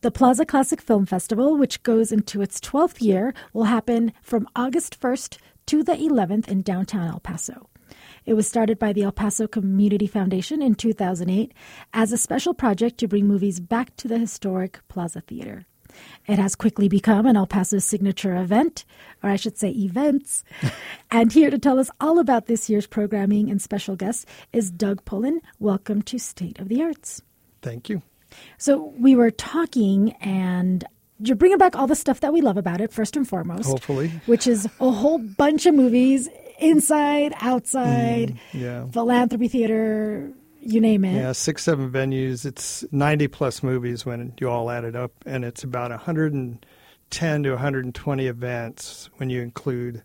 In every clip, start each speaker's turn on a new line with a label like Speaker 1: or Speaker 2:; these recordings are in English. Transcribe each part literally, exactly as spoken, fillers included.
Speaker 1: The Plaza Classic Film Festival, which goes into its twelfth year, will happen from August first to the eleventh in downtown El Paso. It was started by the El Paso Community Foundation in two thousand eight as a special project to bring movies back to the historic Plaza Theater. It has quickly become an El Paso signature event, or I should say events. And here to tell us all about this year's programming and special guests is Doug Pullen. Welcome to State of the Arts.
Speaker 2: Thank you.
Speaker 1: So we were talking, and you're bringing back all the stuff that we love about it, first and foremost.
Speaker 2: Hopefully.
Speaker 1: Which is a whole bunch of movies, inside, outside,
Speaker 2: mm, yeah.
Speaker 1: philanthropy theater, you name it.
Speaker 2: Yeah, six, seven venues. It's ninety plus movies when you all add it up, and it's about one hundred ten to one hundred twenty events when you include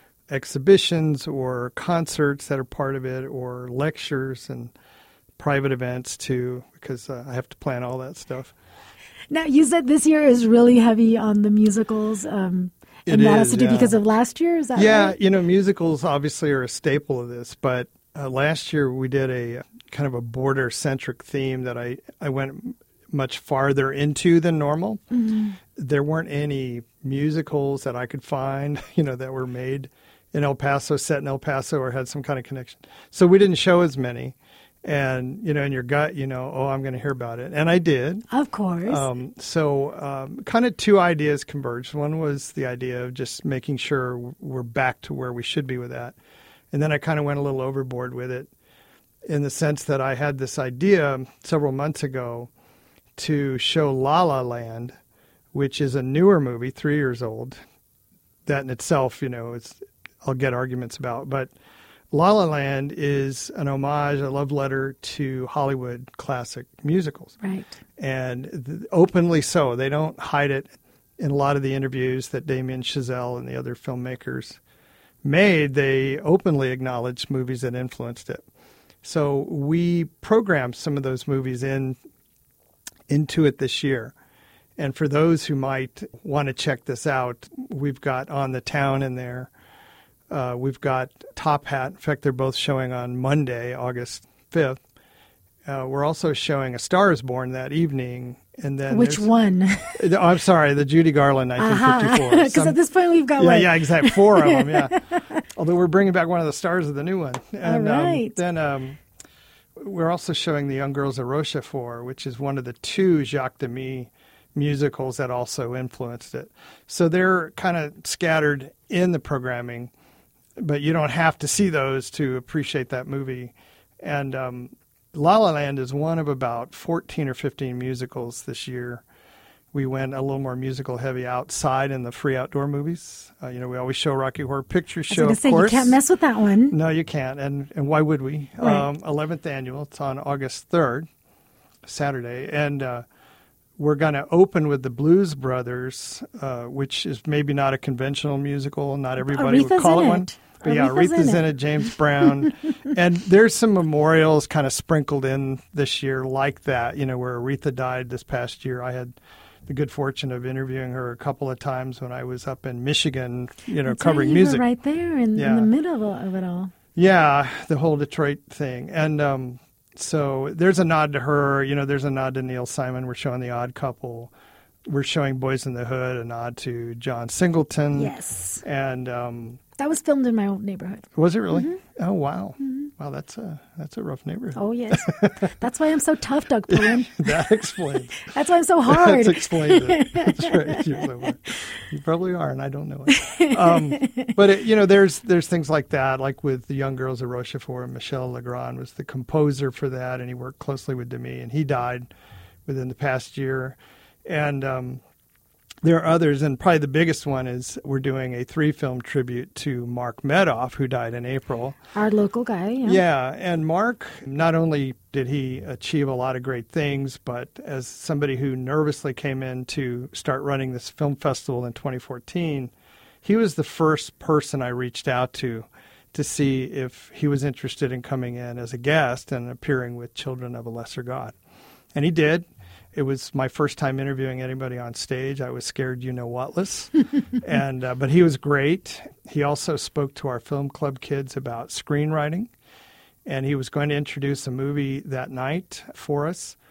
Speaker 2: exhibitions or concerts that are part of it, or lectures and private events too, because uh, I have to plan all that stuff.
Speaker 1: Now, you said this year is really heavy on the musicals. Um, and
Speaker 2: it
Speaker 1: that
Speaker 2: is,
Speaker 1: has to do
Speaker 2: yeah.
Speaker 1: because of last year? Is that
Speaker 2: yeah,
Speaker 1: right?
Speaker 2: you know, musicals obviously are a staple of this, but uh, last year we did a kind of a border-centric theme that I, I went much farther into than normal. Mm-hmm. There weren't any musicals that I could find, you know, that were made in El Paso, set in El Paso, or had some kind of connection. So we didn't show as many. And, you know, in your gut, you know, oh, I'm going to hear about it. And I did.
Speaker 1: Of course.
Speaker 2: Um, so um, kind of two ideas converged. One was the idea of just making sure we're back to where we should be with that. And then I kind of went a little overboard with it, in the sense that I had this idea several months ago to show La La Land, which is a newer movie, three years old. That in itself, you know, it's, I'll get arguments about. But La La Land is an homage, a love letter to Hollywood classic musicals.
Speaker 1: Right.
Speaker 2: And th- openly so. They don't hide it in a lot of the interviews that Damien Chazelle and the other filmmakers made. They openly acknowledge movies that influenced it. So we programmed some of those movies in into it this year. And for those who might want to check this out, we've got On the Town in there. Uh, we've got Top Hat. In fact, they're both showing on Monday, August fifth. Uh, we're also showing A Star is Born that evening. And then
Speaker 1: Which one?
Speaker 2: oh, I'm sorry, the Judy Garland nineteen fifty-four.
Speaker 1: Because uh-huh. at this point we've got
Speaker 2: yeah,
Speaker 1: like...
Speaker 2: yeah, exactly, four of them. Yeah, although we're bringing back one of the stars of the new one. And,
Speaker 1: all right.
Speaker 2: Um, then um, we're also showing The Young Girls of Rochefort, which is one of the two Jacques Demy musicals that also influenced it. So they're kind of scattered in the programming, but you don't have to see those to appreciate that movie. And um, La La Land is one of about fourteen or fifteen musicals this year. We went a little more musical heavy outside in the free outdoor movies. Uh, you know, we always show Rocky Horror Picture Show,
Speaker 1: I was
Speaker 2: of
Speaker 1: say,
Speaker 2: course.
Speaker 1: You can't mess with that one.
Speaker 2: No, you can't. And and why would we?
Speaker 1: Right.
Speaker 2: Um, eleventh annual. It's on August third, Saturday. And uh, we're going to open with the Blues Brothers, uh, which is maybe not a conventional musical. Not everybody
Speaker 1: Aretha's
Speaker 2: would call
Speaker 1: in
Speaker 2: it one.
Speaker 1: It.
Speaker 2: But yeah,
Speaker 1: Aretha's
Speaker 2: Aretha's
Speaker 1: in
Speaker 2: in
Speaker 1: it.
Speaker 2: it, James Brown. And there's some memorials kind of sprinkled in this year like that, you know, where Aretha died this past year. I had the good fortune of interviewing her a couple of times when I was up in Michigan, you know,
Speaker 1: That's
Speaker 2: covering
Speaker 1: right, you
Speaker 2: music.
Speaker 1: were right there in,
Speaker 2: Yeah.
Speaker 1: in the middle of it all.
Speaker 2: Yeah, the whole Detroit thing. And um, so there's a nod to her. You know, there's a nod to Neil Simon. We're showing The Odd Couple. We're showing Boys in the Hood, a nod to John Singleton.
Speaker 1: Yes.
Speaker 2: And um,
Speaker 1: that was filmed in my old neighborhood.
Speaker 2: was it really?
Speaker 1: Mm-hmm.
Speaker 2: Oh, wow.
Speaker 1: Mm-hmm.
Speaker 2: Wow, that's a that's a rough neighborhood.
Speaker 1: Oh, yes. That's why I'm so tough, Doug Pullen.
Speaker 2: That explains.
Speaker 1: That's why I'm so hard.
Speaker 2: That's explains it. That's right. You're so hard. You probably are, and I don't know it. Um, but, it, you know, there's there's things like that, like with The Young Girls of Rochefort, and Michel Legrand was the composer for that, and he worked closely with Demy, and he died within the past year. And um, there are others, and probably the biggest one is we're doing a three-film tribute to Mark Medoff, who died in April.
Speaker 1: Our local guy, yeah.
Speaker 2: Yeah, and Mark, not only did he achieve a lot of great things, but as somebody who nervously came in to start running this film festival in twenty fourteen, he was the first person I reached out to to see if he was interested in coming in as a guest and appearing with Children of a Lesser God. And he did. It was my first time interviewing anybody on stage. I was scared you-know-whatless. and uh, But he was great. He also spoke to our film club kids about screenwriting. And he was going to introduce a movie that night for us.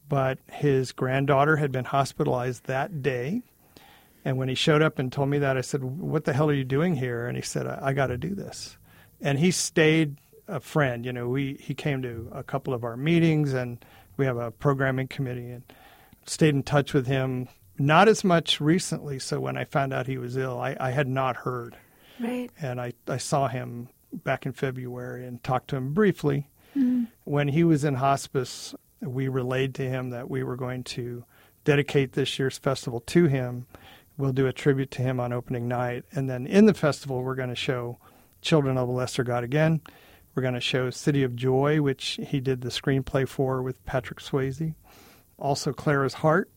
Speaker 2: but his granddaughter had been hospitalized that day. And when he showed up and told me that, I said, what the hell are you doing here? And he said, I, I got to do this. And he stayed a friend. You know, we he came to a couple of our meetings, and we have a programming committee, and stayed in touch with him. Not as much recently. So when I found out he was ill, I, I had not heard.
Speaker 1: Right.
Speaker 2: And I, I saw him back in February and talked to him briefly.
Speaker 1: Mm-hmm.
Speaker 2: When he was in hospice, we relayed to him that we were going to dedicate this year's festival to him. We'll do a tribute to him on opening night. And then in the festival, we're going to show Children of a Lesser God again. We're going to show City of Joy, which he did the screenplay for with Patrick Swayze. Also Clara's Heart,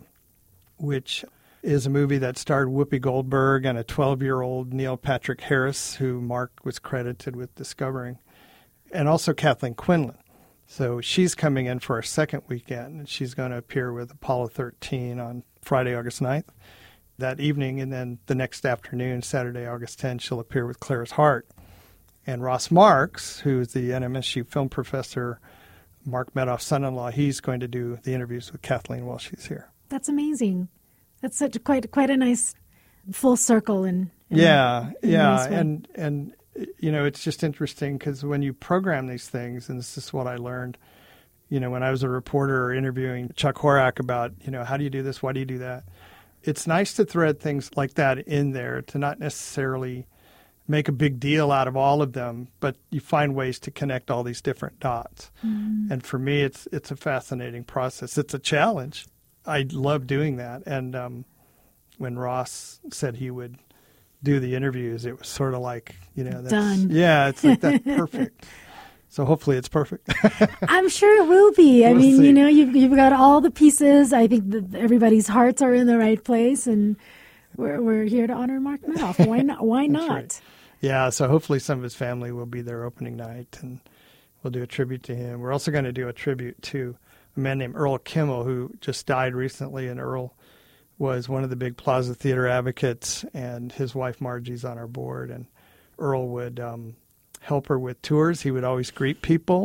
Speaker 2: which is a movie that starred Whoopi Goldberg and a twelve-year-old Neil Patrick Harris, who Mark was credited with discovering, and also Kathleen Quinlan. So she's coming in for our second weekend, and she's going to appear with Apollo thirteen on Friday, August ninth. That evening, and then the next afternoon, Saturday, August tenth, she'll appear with Clara's Heart. And Ross Marks, who is the N M S U film professor, Mark Medoff's son-in-law, he's going to do the interviews with Kathleen while she's here.
Speaker 1: That's amazing. That's such a, quite quite a nice full circle. And
Speaker 2: yeah,
Speaker 1: in
Speaker 2: yeah,
Speaker 1: nice
Speaker 2: and and you know, it's just interesting because when you program these things, and this is what I learned, you know, when I was a reporter interviewing Chuck Horak about, you know, how do you do this, why do you do that? It's nice to thread things like that in there, to not necessarily make a big deal out of all of them, but you find ways to connect all these different dots. Mm. And for me, it's it's a fascinating process. It's a challenge. I love doing that. And um, when Ross said he would do the interviews, it was sort of like, you know, that's,
Speaker 1: done.
Speaker 2: Yeah, it's like that's perfect. So hopefully it's perfect.
Speaker 1: I'm sure it will be. I
Speaker 2: We'll
Speaker 1: mean,
Speaker 2: see.
Speaker 1: you know, you've you've got all the pieces. I think that everybody's hearts are in the right place, and we're we're here to honor Mark Medoff. Why not? Why
Speaker 2: That's
Speaker 1: not?
Speaker 2: right. Yeah, so hopefully some of his family will be there opening night, and we'll do a tribute to him. We're also going to do a tribute to a man named Earl Kimmel, who just died recently, and Earl was one of the big Plaza Theater advocates, and his wife Margie's on our board, and Earl would um, help her with tours. He would always greet people,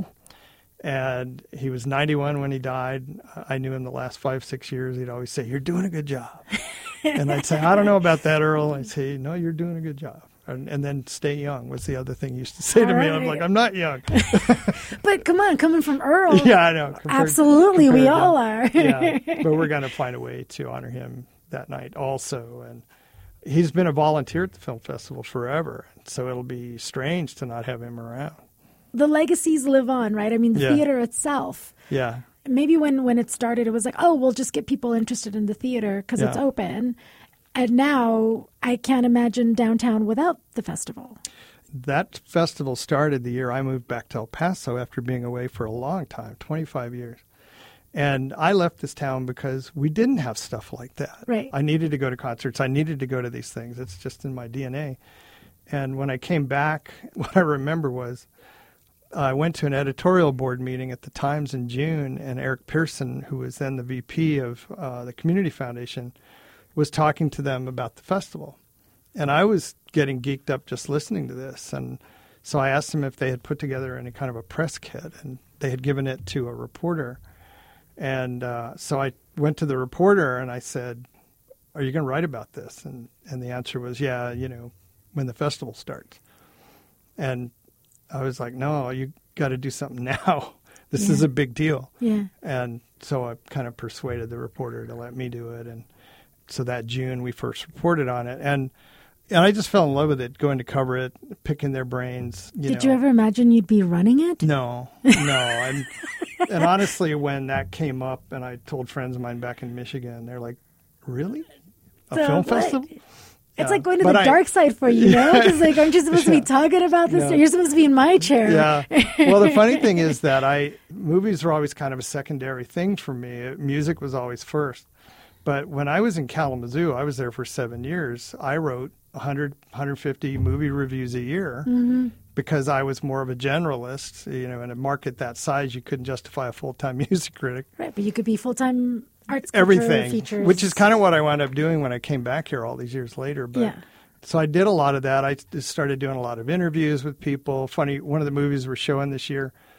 Speaker 2: and he was ninety-one when he died. I knew him the last five, six years. He'd always say, "You're doing a good job." And I'd say, "I don't know about that, Earl." I'd say, "No, you're doing a good job." And, and then stay young was the other thing he used to say
Speaker 1: All
Speaker 2: to me.
Speaker 1: right.
Speaker 2: I'm like, I'm not young.
Speaker 1: But come on, coming from Earl.
Speaker 2: Yeah, I know. Compared,
Speaker 1: Absolutely, we
Speaker 2: compared to-
Speaker 1: all are.
Speaker 2: Yeah, but we're going to find a way to honor him that night also. And he's been a volunteer at the film festival forever, so it'll be strange to not have him around.
Speaker 1: The legacies live on, right? I mean, the
Speaker 2: Yeah.
Speaker 1: theater itself.
Speaker 2: Yeah.
Speaker 1: Maybe when, when it started, it was like, oh, we'll just get people interested in the theater because it's
Speaker 2: Yeah.
Speaker 1: open. And now I can't imagine downtown without the festival.
Speaker 2: That festival started the year I moved back to El Paso after being away for a long time, twenty-five years. And I left this town because we didn't have stuff like that.
Speaker 1: Right.
Speaker 2: I needed to go to concerts. I needed to go to these things. It's just in my D N A. And when I came back, what I remember was I went to an editorial board meeting at the Times in June, and Eric Pearson, who was then the V P of uh, the Community Foundation, was talking to them about the festival. And I was getting geeked up just listening to this. And so I asked them if they had put together any kind of a press kit, and they had given it to a reporter. And uh, so I went to the reporter and I said, "Are you going to write about this?" And and the answer was, "Yeah, you know, when the festival starts." And I was like, "No, you got to do something now. This
Speaker 1: Yeah.
Speaker 2: is a big deal."
Speaker 1: Yeah.
Speaker 2: And so I kind of persuaded the reporter to let me do it. And so that June we first reported on it. And and I just fell in love with it, going to cover it, picking their brains. You
Speaker 1: Did
Speaker 2: know.
Speaker 1: you ever imagine you'd be running it?
Speaker 2: No, no. I'm, and honestly, when that came up and I told friends of mine back in Michigan, they're like, "Really? A
Speaker 1: So,
Speaker 2: film
Speaker 1: like,
Speaker 2: festival?"
Speaker 1: It's
Speaker 2: Yeah.
Speaker 1: like going to
Speaker 2: But
Speaker 1: the
Speaker 2: I-
Speaker 1: dark side for you, know? Because like, aren't you supposed to be
Speaker 2: Yeah.
Speaker 1: talking about this?
Speaker 2: Yeah.
Speaker 1: You're supposed to be in my chair.
Speaker 2: Yeah. Well, the funny thing is that I movies were always kind of a secondary thing for me. Music was always first. But when I was in Kalamazoo, I was there for seven years. I wrote one hundred, one hundred fifty movie reviews a year
Speaker 1: Mm-hmm.
Speaker 2: because I was more of a generalist. You know, in a market that size, you couldn't justify a full-time music critic.
Speaker 1: Right, but you could be full-time arts culture
Speaker 2: Everything,
Speaker 1: features.
Speaker 2: which is kind of what I wound up doing when I came back here all these years later. But
Speaker 1: Yeah.
Speaker 2: so I did a lot of that. I just started doing a lot of interviews with people. Funny, one of the movies we're showing this year,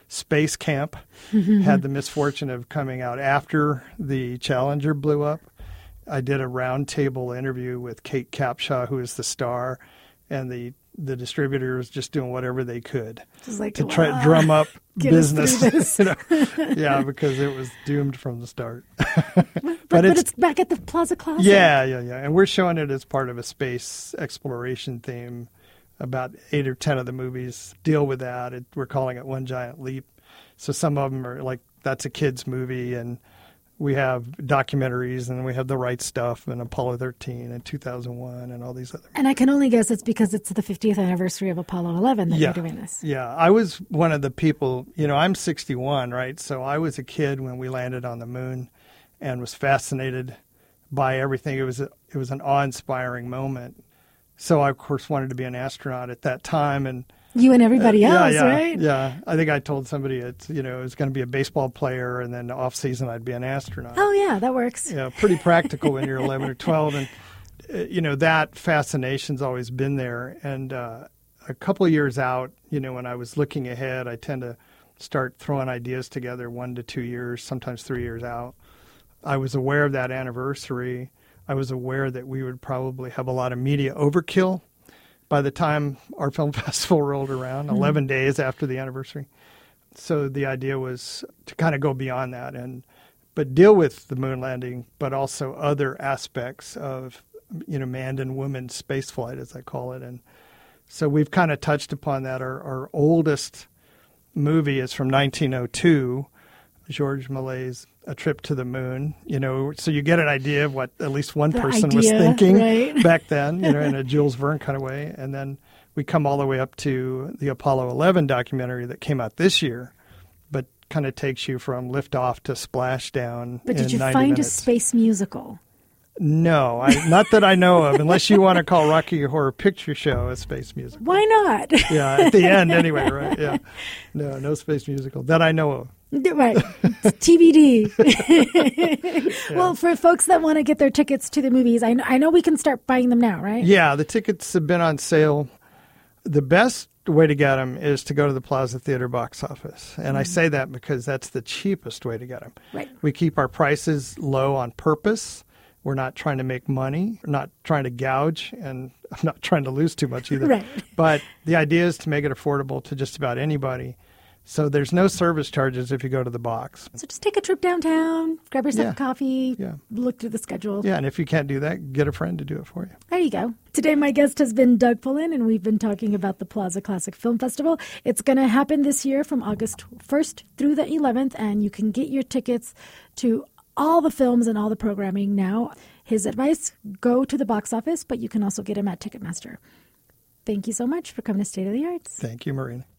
Speaker 2: Space Camp had the misfortune of coming out after the Challenger blew up. I did a roundtable interview with Kate Capshaw, who is the star, and the the distributor was just doing whatever they could
Speaker 1: like,
Speaker 2: to try to drum up
Speaker 1: Get
Speaker 2: business. You know? Yeah, because it was doomed from the start.
Speaker 1: but, but, but it's, it's back at the Plaza Classic.
Speaker 2: Yeah, yeah, yeah. And we're showing it as part of a space exploration theme. About eight or ten of the movies deal with that. It, we're calling it One Giant Leap. So some of them are like, that's a kid's movie, and we have documentaries, and we have The Right Stuff, and Apollo thirteen, and two thousand one, and all these other.
Speaker 1: And I can only guess it's because it's the fiftieth anniversary of Apollo eleven that
Speaker 2: yeah.
Speaker 1: you're doing this.
Speaker 2: Yeah, I was one of the people, you know, I'm sixty-one, right? So I was a kid when we landed on the moon and was fascinated by everything. It was a, it was an awe-inspiring moment. So I, of course, wanted to be an astronaut at that time, and
Speaker 1: you and everybody
Speaker 2: uh,
Speaker 1: else,
Speaker 2: yeah, yeah,
Speaker 1: right?
Speaker 2: Yeah, I think I told somebody it's you know it was going to be a baseball player, and then off season I'd be an astronaut.
Speaker 1: Oh yeah, that works.
Speaker 2: Yeah, pretty practical when you're eleven or twelve, and uh, you know that fascination's always been there. And uh, a couple of years out, you know, when I was looking ahead, I tend to start throwing ideas together one to two years, sometimes three years out. I was aware of that anniversary. I was aware that we would probably have a lot of media overkill by the time our film festival rolled around, mm-hmm. eleven days after the anniversary. So the idea was to kind of go beyond that and but deal with the moon landing, but also other aspects of, you know, manned and woman spaceflight, as I call it. And so we've kind of touched upon that. Our, our oldest movie is from nineteen oh two, Georges Méliès' A Trip to the Moon, you know, so you get an idea of what at least one
Speaker 1: the
Speaker 2: person
Speaker 1: idea,
Speaker 2: was thinking
Speaker 1: right?
Speaker 2: back then, you know, in a Jules Verne kind of way. And then we come all the way up to the Apollo eleven documentary that came out this year, but kind of takes you from liftoff to splashdown.
Speaker 1: But did
Speaker 2: in
Speaker 1: you
Speaker 2: ninety
Speaker 1: find
Speaker 2: minutes.
Speaker 1: a space musical?
Speaker 2: No, I, not that I know of, unless you want to call Rocky Horror Picture Show a space musical.
Speaker 1: Why not?
Speaker 2: Yeah, at the end anyway, right? Yeah. No, no space musical that I know of.
Speaker 1: Right. T B D. Yeah. Well, for folks that want to get their tickets to the movies, I know, I know we can start buying them now, right?
Speaker 2: Yeah, the tickets have been on sale. The best way to get them is to go to the Plaza Theater box office. And mm-hmm. I say that because that's the cheapest way to get them.
Speaker 1: Right.
Speaker 2: We keep our prices low on purpose. We're not trying to make money. We're not trying to gouge, and I'm not trying to lose too much either.
Speaker 1: Right.
Speaker 2: But the idea is to make it affordable to just about anybody. So there's no service charges if you go to the box.
Speaker 1: So just take a trip downtown, grab yourself
Speaker 2: yeah.
Speaker 1: a coffee,
Speaker 2: yeah.
Speaker 1: look through the schedule.
Speaker 2: Yeah, and if you can't do that, get a friend to do it for you.
Speaker 1: There you go. Today my guest has been Doug Pullen, and we've been talking about the Plaza Classic Film Festival. It's going to happen this year from August first through the eleventh, and you can get your tickets to all the films and all the programming now. His advice, go to the box office, but you can also get him at Ticketmaster. Thank you so much for coming to State of the Arts.
Speaker 2: Thank you, Marina.